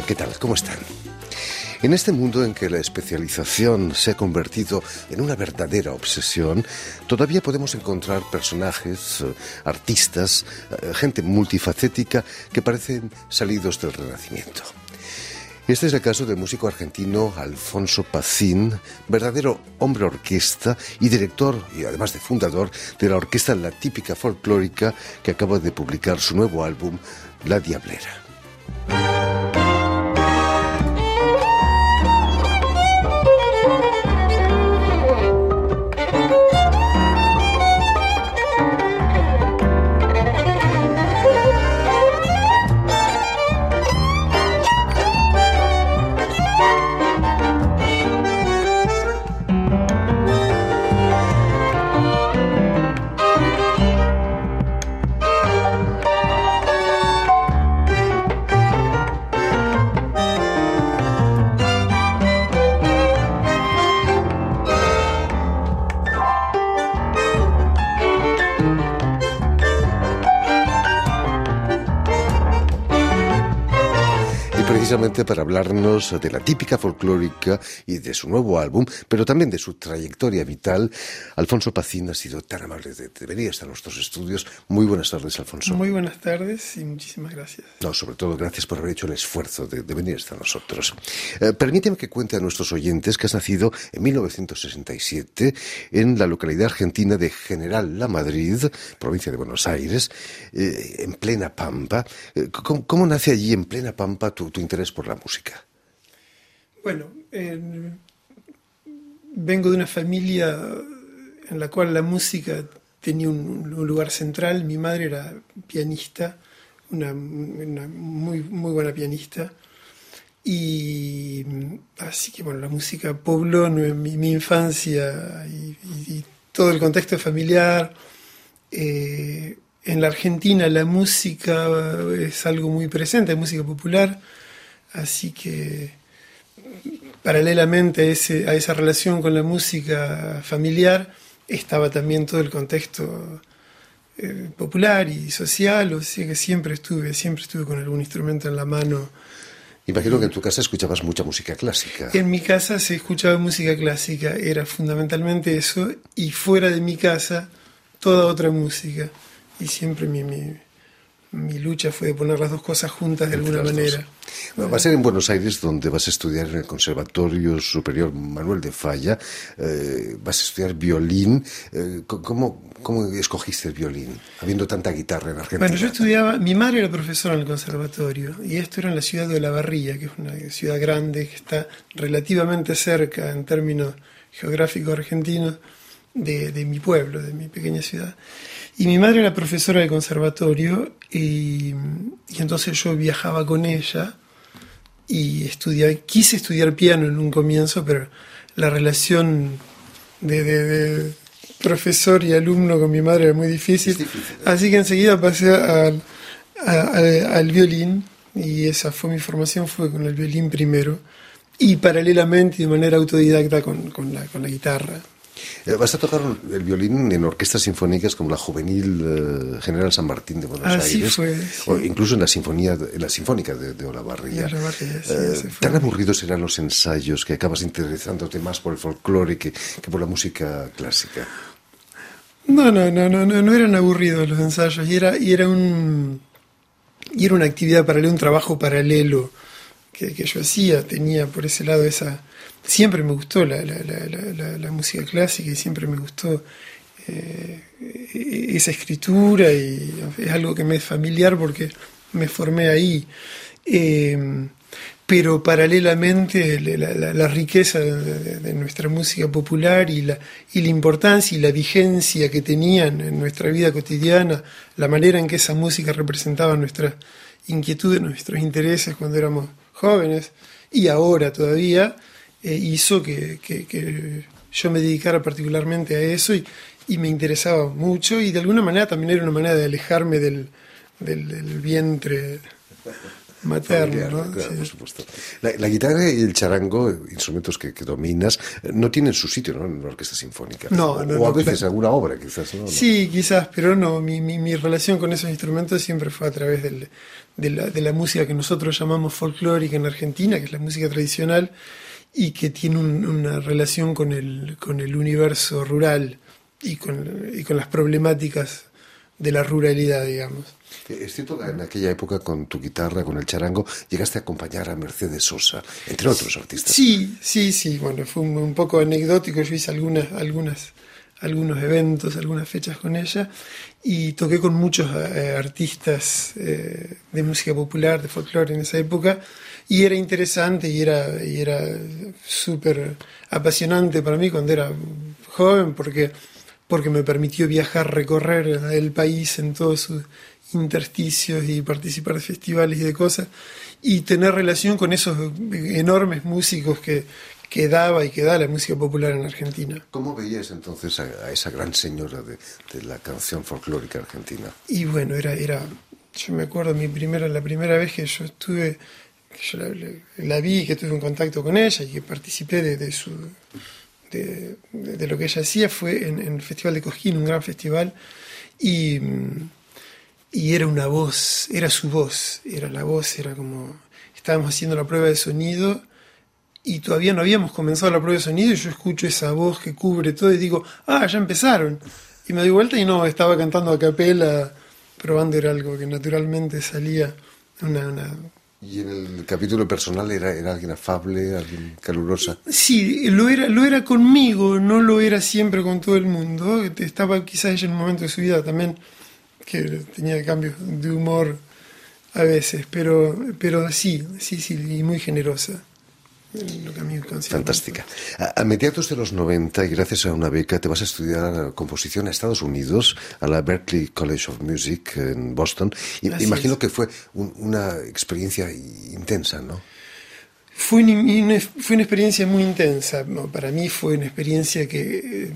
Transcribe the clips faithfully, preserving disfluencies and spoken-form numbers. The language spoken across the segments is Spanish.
¿Qué tal? ¿Cómo están? En este mundo en que la especialización se ha convertido en una verdadera obsesión, todavía podemos encontrar personajes, eh, artistas, eh, gente multifacética que parecen salidos del Renacimiento. Este es el caso del músico argentino Alfonso Pacín, verdadero hombre orquesta y director, y además de fundador, de la orquesta La Típica Folclórica, que acaba de publicar su nuevo álbum, La Diablera. Precisamente para hablarnos de La Típica Folclórica y de su nuevo álbum, pero también de su trayectoria vital, Alfonso Pacín ha sido tan amable de, de venir hasta nuestros estudios. Muy buenas tardes, Alfonso. Muy buenas tardes y muchísimas gracias. No, sobre todo gracias por haber hecho el esfuerzo de, de venir hasta nosotros. Eh, permíteme que cuente a nuestros oyentes que has nacido en mil novecientos sesenta y siete en la localidad argentina de General Lamadrid, provincia de Buenos Aires, eh, en plena Pampa. Eh, ¿cómo, ¿Cómo nace allí en plena Pampa tu, tu interés por la música? Bueno, eh, vengo de una familia en la cual la música tenía un, un lugar central. Mi madre era pianista, una, una muy, muy buena pianista, y así que bueno, la música pobló mi, mi infancia y, y, y todo el contexto familiar. Eh, en la Argentina la música es algo muy presente, la música popular. Así que, paralelamente a, ese, a esa relación con la música familiar, estaba también todo el contexto eh, popular y social, o sea que siempre estuve, siempre estuve con algún instrumento en la mano. Imagino que en tu casa escuchabas mucha música clásica. En mi casa se escuchaba música clásica, era fundamentalmente eso, y fuera de mi casa, toda otra música. Y siempre mi... mi Mi lucha fue de poner las dos cosas juntas de alguna manera. Bueno, va a ser en Buenos Aires donde vas a estudiar en el Conservatorio Superior Manuel de Falla. Eh, vas a estudiar violín. Eh, ¿cómo, ¿Cómo escogiste el violín, habiendo tanta guitarra en Argentina? Bueno, yo estudiaba... Mi madre era profesora en el conservatorio, y esto era en la ciudad de Olavarría, que es una ciudad grande que está relativamente cerca en términos geográficos argentinos de, de mi pueblo, de mi pequeña ciudad. Y mi madre era profesora del conservatorio, y, y entonces yo viajaba con ella y estudiaba, quise estudiar piano en un comienzo, pero la relación de, de, de profesor y alumno con mi madre era muy difícil, difícil ¿eh? Así que enseguida pasé al, a, a, al violín, y esa fue mi formación, fue con el violín primero, y paralelamente de manera autodidacta con, con, la, con la guitarra. Vas a tocar el violín en orquestas sinfónicas como la Juvenil eh, General San Martín de Buenos Así Aires, fue, sí. O incluso en la sinfonía, en la sinfónica de, de Olavarría. De Olavarría, sí, eh, ¿Tan aburridos serán los ensayos que acabas interesándote más por el folclore que, que por la música clásica? No, no, no, no, no, no eran aburridos los ensayos, y era, y era un y era una actividad paralela, un trabajo paralelo que, que yo hacía. Tenía por ese lado esa... Siempre me gustó la, la, la, la, la música clásica, y siempre me gustó eh, esa escritura, y es algo que me es familiar porque me formé ahí. Eh, pero paralelamente la, la, la riqueza de, de, de nuestra música popular y la, y la importancia y la vigencia que tenían en nuestra vida cotidiana, la manera en que esa música representaba nuestras inquietudes, nuestros intereses cuando éramos jóvenes y ahora todavía, eh, hizo que, que, que yo me dedicara particularmente a eso, y, y me interesaba mucho, y de alguna manera también era una manera de alejarme del, del, del vientre materno, familiar, ¿no? Claro, Sí. por supuesto. La, la guitarra y el charango, instrumentos que, que dominas, no tienen su sitio, ¿no?, en una orquesta sinfónica. No, o, no, o a no, veces claro. alguna obra, quizás, ¿no? Sí, quizás, pero no, mi, mi, mi relación con esos instrumentos siempre fue a través del, de, la, de la música que nosotros llamamos folclórica en Argentina, que es la música tradicional, y que tiene un, una relación con el, con el universo rural y con, y con las problemáticas de la ruralidad, digamos. Es cierto que en aquella época, con tu guitarra, con el charango, llegaste a acompañar a Mercedes Sosa, entre otros artistas. Sí, sí, sí, bueno, fue un, un poco anecdótico, yo hice algunas, algunas, algunos eventos, algunas fechas con ella, y toqué con muchos eh, artistas eh, de música popular, de folclore en esa época, y era interesante y era, y era súper apasionante para mí cuando era joven, porque, porque me permitió viajar, recorrer el país en todos sus intersticios y participar de festivales y de cosas, y tener relación con esos enormes músicos que, que daba y que da la música popular en Argentina. ¿Cómo veías entonces a, a esa gran señora de, de la canción folclórica argentina? Y bueno, era, era, yo me acuerdo mi primera, la primera vez que yo estuve, que yo la, la vi, que tuve un contacto con ella y que participé de, de su de, de, de lo que ella hacía, fue en, en el Festival de Cosquín, un gran festival, y Y era una voz, era su voz, era la voz, era como... Estábamos haciendo la prueba de sonido y todavía no habíamos comenzado la prueba de sonido y yo escucho esa voz que cubre todo y digo, ah, ya empezaron. Y me doy vuelta y no, estaba cantando a capela, probando, era algo que naturalmente salía, una... una... ¿Y en el capítulo personal era, era alguien afable, alguien calurosa? Sí, lo era, lo era conmigo, no lo era siempre con todo el mundo. Estaba quizás ella en un momento de su vida también que tenía cambios de humor a veces, pero, pero sí, sí, sí, y muy generosa. Lo que a mí Fantástica. A, a mediados de los noventa, y gracias a una beca, te vas a estudiar composición a Estados Unidos, a la Berklee College of Music en Boston. Y, imagino es. que fue un, una experiencia intensa, ¿no? Fue una, fue una experiencia muy intensa. Para mí fue una experiencia que...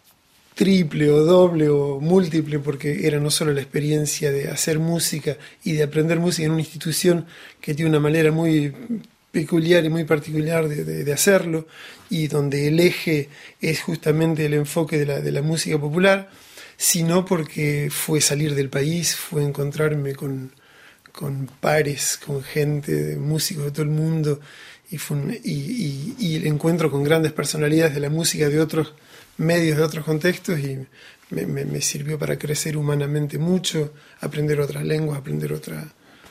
triple o doble o múltiple, porque era no solo la experiencia de hacer música y de aprender música en una institución que tiene una manera muy peculiar y muy particular de, de, de hacerlo, y donde el eje es justamente el enfoque de la, de la música popular, sino porque fue salir del país, fue encontrarme con, con pares, con gente, de músicos de todo el mundo, y, fue un, y, y, y el encuentro con grandes personalidades de la música de otros medios, de otros contextos, y me, me, me sirvió para crecer humanamente mucho, aprender otras lenguas, aprender otra...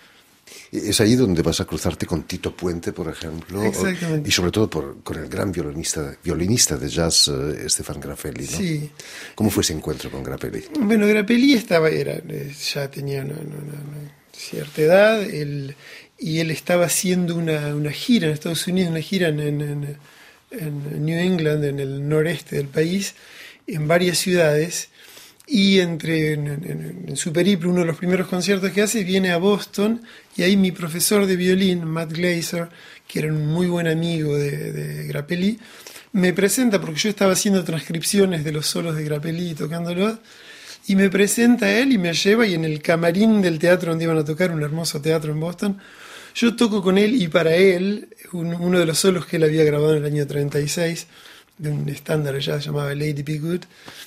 Es ahí donde vas a cruzarte con Tito Puente, por ejemplo, Exactamente. Y sobre todo por, con el gran violinista, violinista de jazz, uh, Stefan Grappelli, ¿no? Sí. ¿Cómo fue ese encuentro con Grappelli? Bueno, Grappelli estaba, era, ya tenía una, una, una cierta edad, él, y él estaba haciendo una, una gira en Estados Unidos, una gira en, en, en en New England, en el noreste del país, en varias ciudades, y entre en, en, en su periplo, uno de los primeros conciertos que hace, viene a Boston, y ahí mi profesor de violín, Matt Glazer, que era un muy buen amigo de, de Grappelli, me presenta, porque yo estaba haciendo transcripciones de los solos de Grappelli, tocándolos, y me presenta a él y me lleva, y en el camarín del teatro donde iban a tocar, un hermoso teatro en Boston, yo toco con él y para él un, uno de los solos que él había grabado en el año treinta y seis, de un estándar ya llamado Lady Be Good,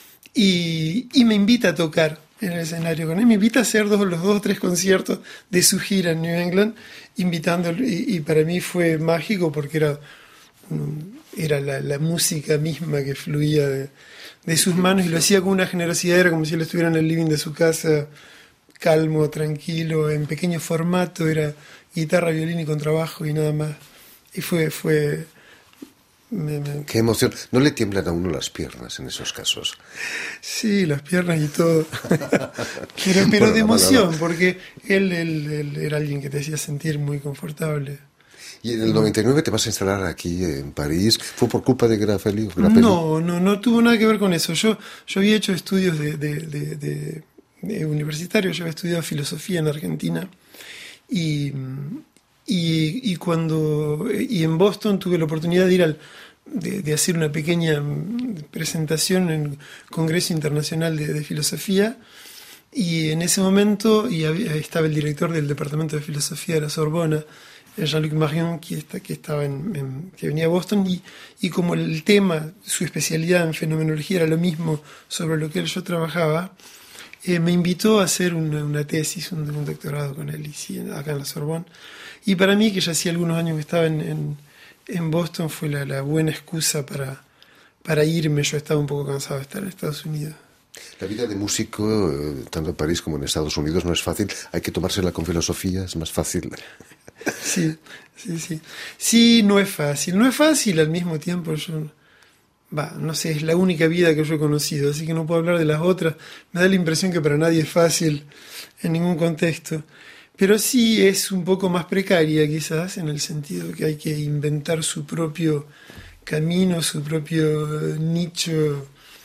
y, y me invita a tocar en el escenario con él, me invita a hacer dos, los dos o tres conciertos de su gira en New England, invitándolo, y, y para mí fue mágico porque era, era la, la música misma que fluía de, de sus manos, y lo hacía con una generosidad, era como si él estuviera en el living de su casa, calmo, tranquilo, en pequeño formato, era guitarra, violín y contrabajo y nada más. Y fue... fue me, me... Qué emoción. ¿No le tiemblan a uno las piernas en esos casos? Sí, las piernas y todo. pero pero bueno, de emoción, no, no. porque él, él, él era alguien que te hacía sentir muy confortable. ¿Y en el noventa y nueve te vas a instalar aquí en París? ¿Fue por culpa de Grappelli? No, no, no tuvo nada que ver con eso. Yo, yo había hecho estudios de, de, de, de, de universitario, yo había estudiado filosofía en Argentina. Y, y, y cuando y en Boston tuve la oportunidad de ir al de, de hacer una pequeña presentación en el Congreso Internacional de, de Filosofía, y en ese momento y había, estaba el director del Departamento de Filosofía de la Sorbona, Jean-Luc Marion, que, está, que, estaba en, en, que venía a Boston, y, y como el tema, su especialidad en fenomenología era lo mismo sobre lo que yo trabajaba, eh, me invitó a hacer una, una tesis, un, un doctorado con él, y sí, acá en la Sorbona. Y para mí, que ya hacía algunos años que estaba en, en, en Boston, fue la, la buena excusa para, para irme. Yo estaba un poco cansado de estar en Estados Unidos. La vida de músico, tanto en París como en Estados Unidos, no es fácil. Hay que tomársela con filosofía, es más fácil. Sí, sí, sí. Sí, no es fácil. No es fácil al mismo tiempo. Yo, bah, no sé, es la única vida que yo he conocido, así que no puedo hablar de las otras. Me da la impresión que para nadie es fácil en ningún contexto. Pero sí es un poco más precaria quizás, en el sentido que hay que inventar su propio camino, su propio nicho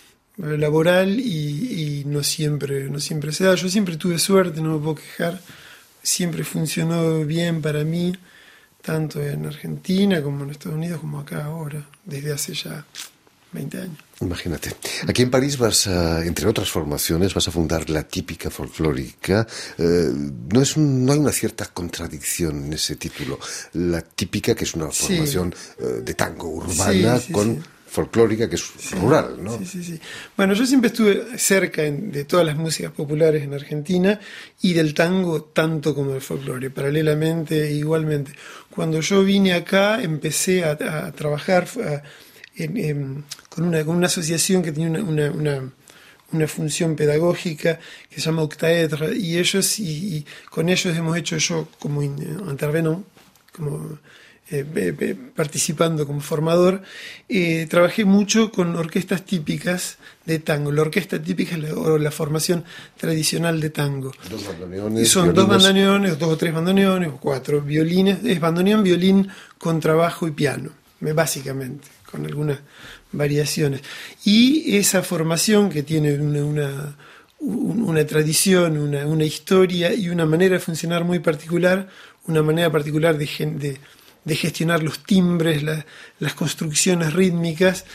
laboral y, y no siempre, no siempre se da. Yo siempre tuve suerte, no me puedo quejar. Siempre funcionó bien para mí, tanto en Argentina como en Estados Unidos, como acá ahora, desde hace ya veinte años. Imagínate. Aquí en París vas a, entre otras formaciones, vas a fundar La Típica Folclórica. Eh, no es un, no hay una cierta contradicción en ese título. La Típica, que es una formación sí. eh, de tango urbana, sí, sí, con... Sí. folclórica, que es sí, rural, ¿no? Sí, sí, sí. Bueno, yo siempre estuve cerca en, de todas las músicas populares en Argentina y del tango tanto como del folclore, paralelamente e igualmente. Cuando yo vine acá empecé a, a trabajar a, en, en, con, una, con una asociación que tenía una, una, una, una función pedagógica que se llama Octaedre, y ellos y, y con ellos hemos hecho yo como intervenant, como Eh, eh, participando como formador, eh, trabajé mucho con orquestas típicas de tango. La orquesta típica es la, o la formación tradicional de tango. Dos bandoneones. Y son violines. Dos bandoneones, dos o tres bandoneones, o cuatro violines. Es bandoneón, violín, contrabajo y piano, básicamente, con algunas variaciones. Y esa formación que tiene una, una, una tradición, una, una historia y una manera de funcionar muy particular, una manera particular de... de de gestionar los timbres, la, las construcciones rítmicas,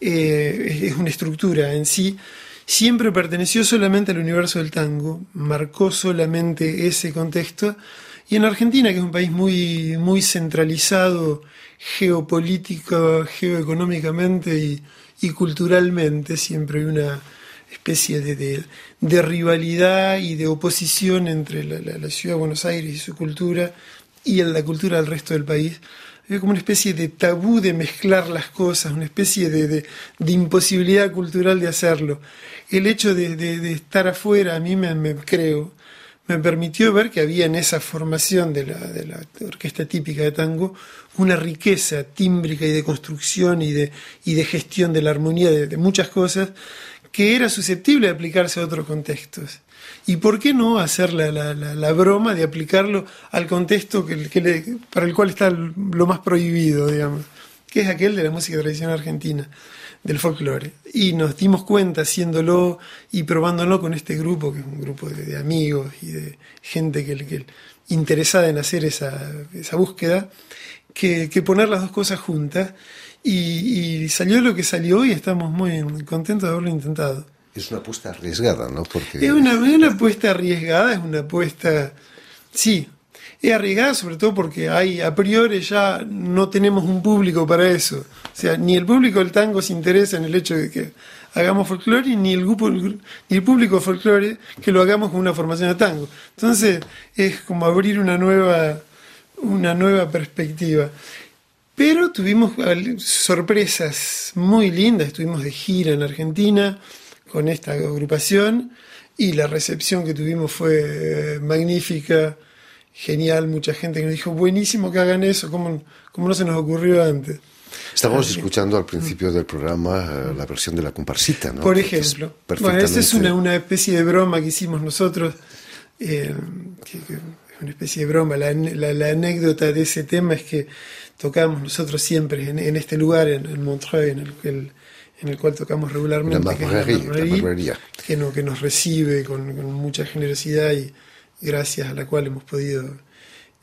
eh, es una estructura en sí, siempre perteneció solamente al universo del tango, marcó solamente ese contexto, y en Argentina, que es un país muy, muy centralizado geopolítico, geoeconómicamente y, y culturalmente, siempre hay una especie de, de, de rivalidad y de oposición entre la, la, la ciudad de Buenos Aires y su cultura y en la cultura del resto del país. Es como una especie de tabú de mezclar las cosas, una especie de, de, de imposibilidad cultural de hacerlo. El hecho de, de, de estar afuera, a mí me, me creo, me permitió ver que había en esa formación de la, de la orquesta típica de tango una riqueza tímbrica y de construcción y de, y de gestión de la armonía de, de muchas cosas que era susceptible de aplicarse a otros contextos. ¿Y por qué no hacer la, la, la, la broma de aplicarlo al contexto que, que le, para el cual está lo más prohibido, digamos, que es aquel de la música tradicional argentina, del folclore? Y nos dimos cuenta haciéndolo y probándolo con este grupo, que es un grupo de, de amigos y de gente que, que interesada en hacer esa, esa búsqueda, que, que poner las dos cosas juntas, y, y salió lo que salió y estamos muy contentos de haberlo intentado. Es una apuesta arriesgada, ¿no? Porque... Es una, es una apuesta arriesgada, es una apuesta... Sí, es arriesgada sobre todo porque hay, a priori ya no tenemos un público para eso. O sea, ni el público del tango se interesa en el hecho de que hagamos folclore, ni el grupo, ni el público de folclore que lo hagamos con una formación de tango. Entonces, es como abrir una nueva, una nueva perspectiva. Pero tuvimos sorpresas muy lindas, estuvimos de gira en Argentina con esta agrupación y la recepción que tuvimos fue magnífica, genial, mucha gente que nos dijo buenísimo que hagan eso, como, como no se nos ocurrió antes. Estábamos Así. escuchando al principio del programa uh, la versión de la comparsita, ¿no? Por ejemplo. Perfectamente... Bueno, esa es una, una especie de broma que hicimos nosotros, eh, que, que es una especie de broma. La, la, la anécdota de ese tema es que tocamos nosotros siempre en, en este lugar, en, en Montreuil, en el que el en el cual tocamos regularmente, la que es la Marguerie, que, no, que nos recibe con, con mucha generosidad y gracias a la cual hemos podido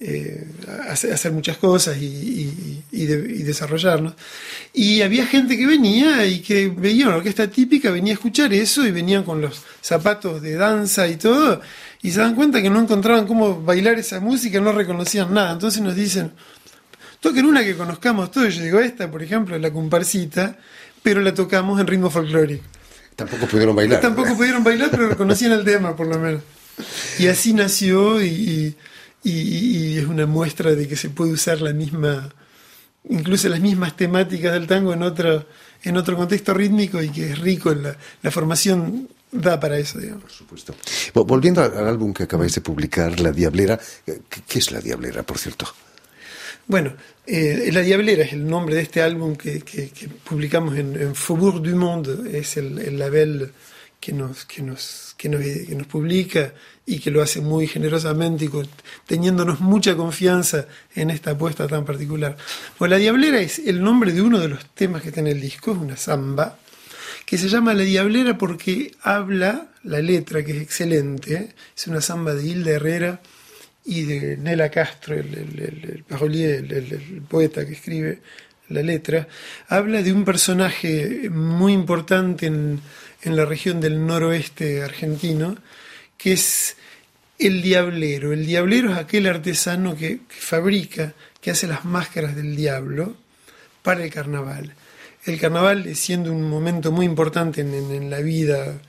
eh, hacer, hacer muchas cosas y, y, y, de, y desarrollarnos. Y había gente que venía y que veía una orquesta típica, venía a escuchar eso y venían con los zapatos de danza y todo, y se dan cuenta que no encontraban cómo bailar esa música, no reconocían nada. Entonces nos dicen, toquen una que conozcamos todos. Yo digo, esta, por ejemplo, es la comparsita, pero la tocamos en ritmo folclórico. Tampoco pudieron bailar. Tampoco pudieron bailar, pero reconocían el tema, por lo menos. Y así nació, y, y, y, y es una muestra de que se puede usar la misma, incluso las mismas temáticas del tango en otro, en otro contexto rítmico, y que es rico en la, la formación. Da para eso, digamos. Por supuesto. Volviendo al álbum que acabáis de publicar, La Diablera, ¿qué es La Diablera, por cierto? Bueno, eh, La Diablera es el nombre de este álbum que, que, que publicamos en, en Faubourg du Monde. Es el, el label que nos, que, nos, que, nos, que nos publica y que lo hace muy generosamente y con, teniéndonos mucha confianza en esta apuesta tan particular. Bueno, La Diablera es el nombre de uno de los temas que está en el disco, es una samba, que se llama La Diablera porque habla, la letra, que es excelente, es una samba de Hilda Herrera y de Nela Castro, el, el, el, el parolier, el, el, el poeta que escribe la letra, habla de un personaje muy importante en, en la región del noroeste argentino, que es el diablero. El diablero es aquel artesano que, que fabrica, que hace las máscaras del diablo para el carnaval. El carnaval, siendo un momento muy importante en, en, en la vida,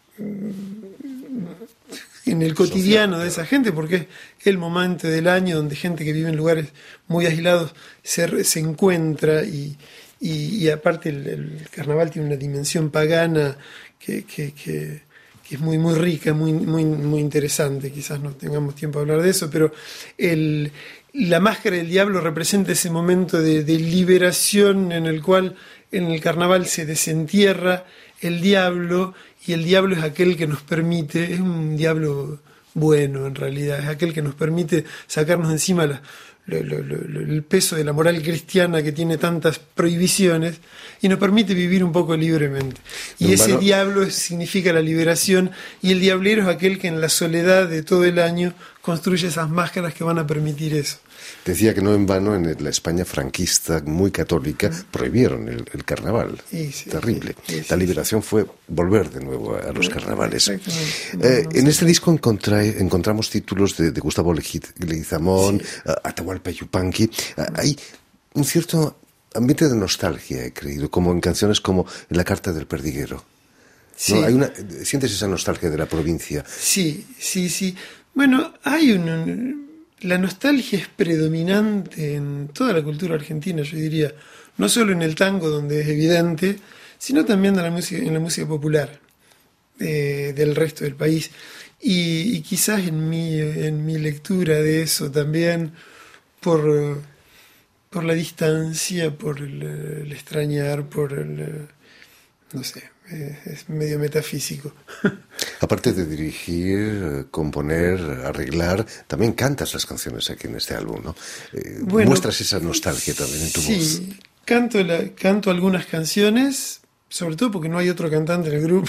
en el cotidiano de esa gente, porque es el momento del año donde gente que vive en lugares muy aislados se, se encuentra, y, y, y aparte el, el carnaval tiene una dimensión pagana que, que, que, que es muy, muy rica, muy, muy, muy interesante. Quizás no tengamos tiempo de hablar de eso, pero el... La máscara del diablo representa ese momento de, de liberación en el cual en el carnaval se desentierra el diablo, y el diablo es aquel que nos permite, es un diablo bueno en realidad, es aquel que nos permite sacarnos de encima la, lo, lo, lo, el peso de la moral cristiana que tiene tantas prohibiciones, y nos permite vivir un poco libremente. Y no, ese bueno, diablo es, significa la liberación, y el diablero es aquel que en la soledad de todo el año construye esas máscaras que van a permitir eso. Decía que no en vano en la España franquista, muy católica, prohibieron el, el carnaval. Sí, sí, Terrible. Sí, sí, la liberación sí. fue volver de nuevo a los carnavales. Eh, no, en este disco encontré, encontramos títulos de, de Gustavo Leguizamón, sí. Atahualpa Yupanqui. Hay un cierto ambiente de nostalgia, he creído, como en canciones como La Carta del Perdiguero. Sí. ¿No? Hay una, ¿Sientes esa nostalgia de la provincia? Sí, sí, sí. Bueno, hay un... un la nostalgia es predominante en toda la cultura argentina, yo diría, no solo en el tango, donde es evidente, sino también en la música, en la música popular eh, del resto del país. Y, y quizás en mi, en mi lectura de eso también, por, por la distancia, por el, el extrañar, por el... no sé, es medio metafísico. Aparte de dirigir, componer, arreglar, también cantas las canciones aquí en este álbum, ¿no? Eh, bueno, muestras esa nostalgia también en tu sí, voz. Sí, canto, la, canto algunas canciones, sobre todo porque no hay otro cantante en el grupo.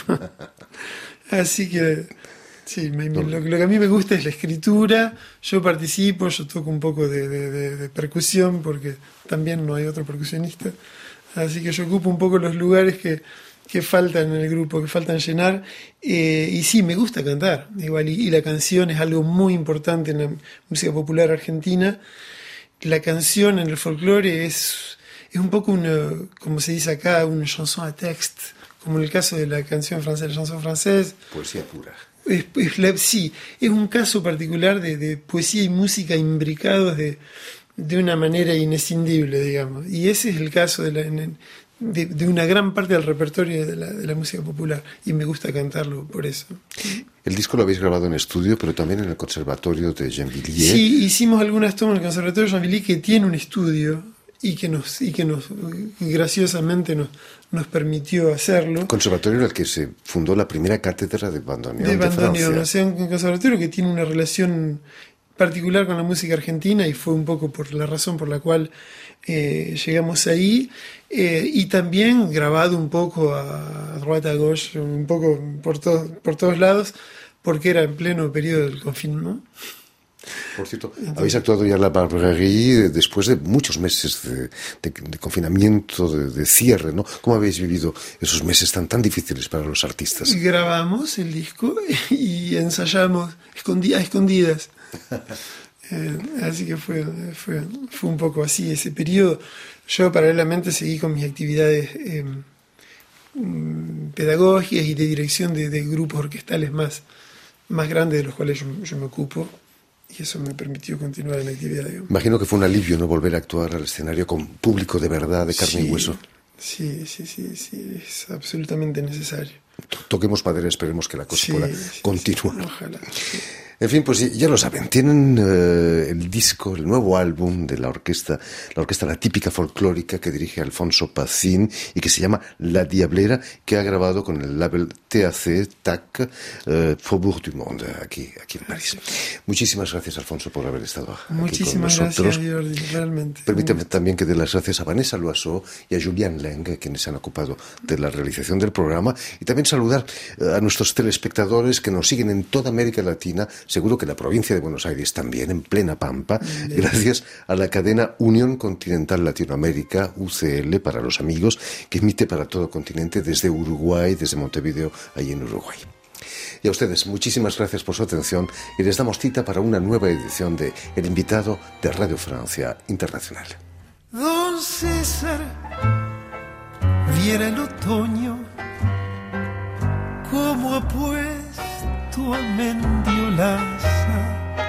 Así que, sí, me, me, lo, lo que a mí me gusta es la escritura. Yo participo, yo toco un poco de, de, de, de percusión, porque también no hay otro percusionista. Así que yo ocupo un poco los lugares que... que faltan en el grupo, que faltan llenar, eh, y sí, me gusta cantar, igual, y, y la canción es algo muy importante en la música popular argentina. La canción en el folclore es, es un poco una, como se dice acá, una chanson à texte, como en el caso de la canción francesa, la chanson française. Poesía pura. Es, es la, sí, es un caso particular de, de poesía y música imbricados de, de una manera inescindible, digamos, y ese es el caso de la... En, De, de una gran parte del repertorio de la, de la música popular, y me gusta cantarlo por eso. El disco lo habéis grabado en estudio, pero también en el Conservatorio de Gennevilliers. Sí, hicimos algunas tomas en el Conservatorio de Gennevilliers, que tiene un estudio y que nos y que nos y graciosamente nos, nos permitió hacerlo. Conservatorio en el que se fundó la primera cátedra de bandoneón de, de bandoneón, Francia. O sea, un conservatorio que tiene una relación particular con la música argentina, y fue un poco por la razón por la cual eh, llegamos ahí, eh, y también grabado un poco a, a droite à gauche, un poco por, to, por todos lados, porque era en pleno periodo del confinamiento. Por cierto, entonces, habéis actuado ya en la Barbarie después de muchos meses de, de, de confinamiento, de, de cierre, ¿no? ¿Cómo habéis vivido esos meses tan, tan difíciles para los artistas? Grabamos el disco y ensayamos escondi- a escondidas. eh, así que fue, fue, fue un poco así ese periodo. Yo paralelamente seguí con mis actividades eh, pedagógicas y de dirección de, de grupos orquestales más, más grandes de los cuales yo, yo me ocupo. Y eso me permitió continuar en la actividad. Digamos. Imagino que fue un alivio, ¿no?, volver a actuar al escenario con público de verdad, de carne sí, y hueso. Sí, sí, sí, sí, es absolutamente necesario. Toquemos madera, esperemos que la cosa sí, pueda sí, continuar. Sí, ojalá. Sí. En fin, pues ya lo saben, tienen eh, el disco, el nuevo álbum de la orquesta, la orquesta La Típica Folclórica que dirige Alfonso Pacín y que se llama La Diablera, que ha grabado con el label T A C, T A C, eh, Faubourg du Monde, aquí, aquí en París. Muchísimas gracias, Alfonso, por haber estado aquí Muchísimas con nosotros. Gracias, Jordi, realmente. Permítame también que dé las gracias a Vanessa Loiseau y a Julián Leng, quienes se han ocupado de la realización del programa, y también saludar a nuestros telespectadores que nos siguen en toda América Latina, seguro que en la provincia de Buenos Aires también, en plena Pampa, bien, gracias a la cadena Unión Continental Latinoamérica, U C L para los amigos, que emite para todo el continente desde Uruguay, desde Montevideo, ahí en Uruguay. Y a ustedes, muchísimas gracias por su atención y les damos cita para una nueva edición de El Invitado de Radio Francia Internacional. Don César, viene el otoño, como ha puesto a Mendiolaza,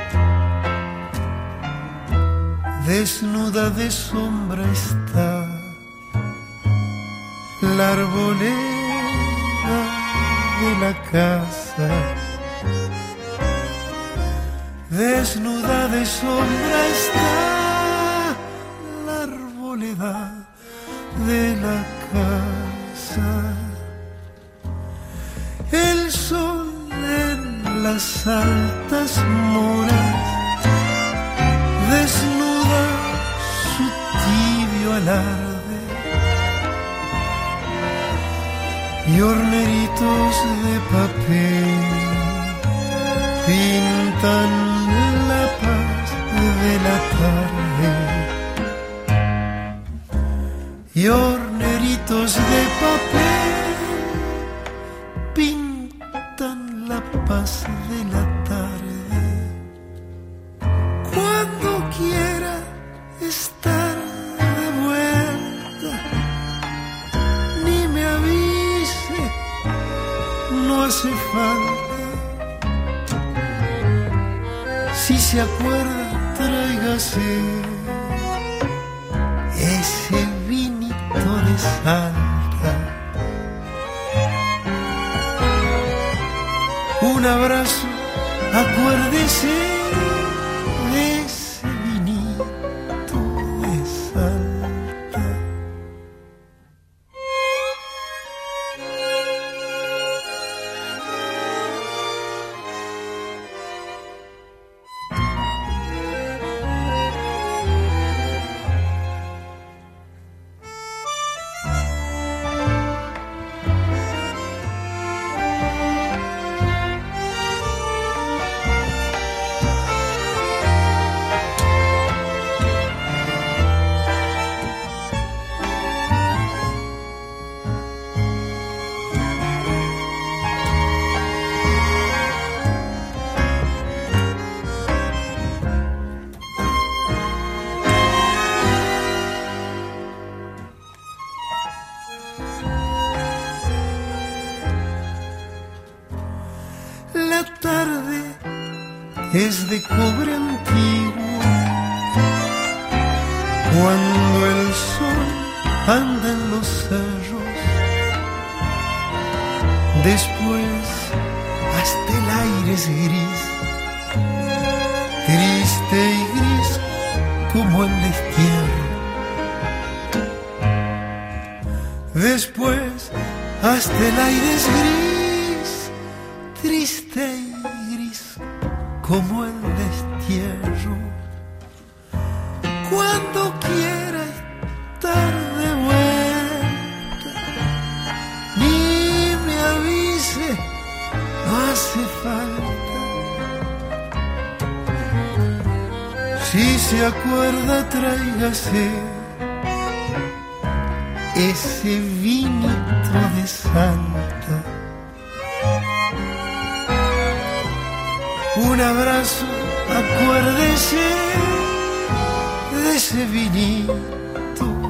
desnuda de sombra está la arboleda de la casa, desnuda de sombra está la arboleda de la casa. El sol en las altas moras desnuda su tibio alarde y horneritos de papel pintan la paz de la tarde y horneritos de papel pintan la paz de la tarde. Cuando quiera estar de vuelta, ni me avise, no hace falta. Si se acuerda, tráigase ese vinito de Salta. Un abrazo, acuérdese de ese vinito de Salta. Es de cobre antiguo, cuando el sol anda en los cerros, después hasta el aire es gris, triste y gris como el destierro. Después hasta el aire es gris, triste y gris como el destierro. Cuando quiera estar de vuelta, ni me avise, no hace falta. se acuerda, tráigase ese vinito de Santa. Un abrazo, acuérdese de ese vinito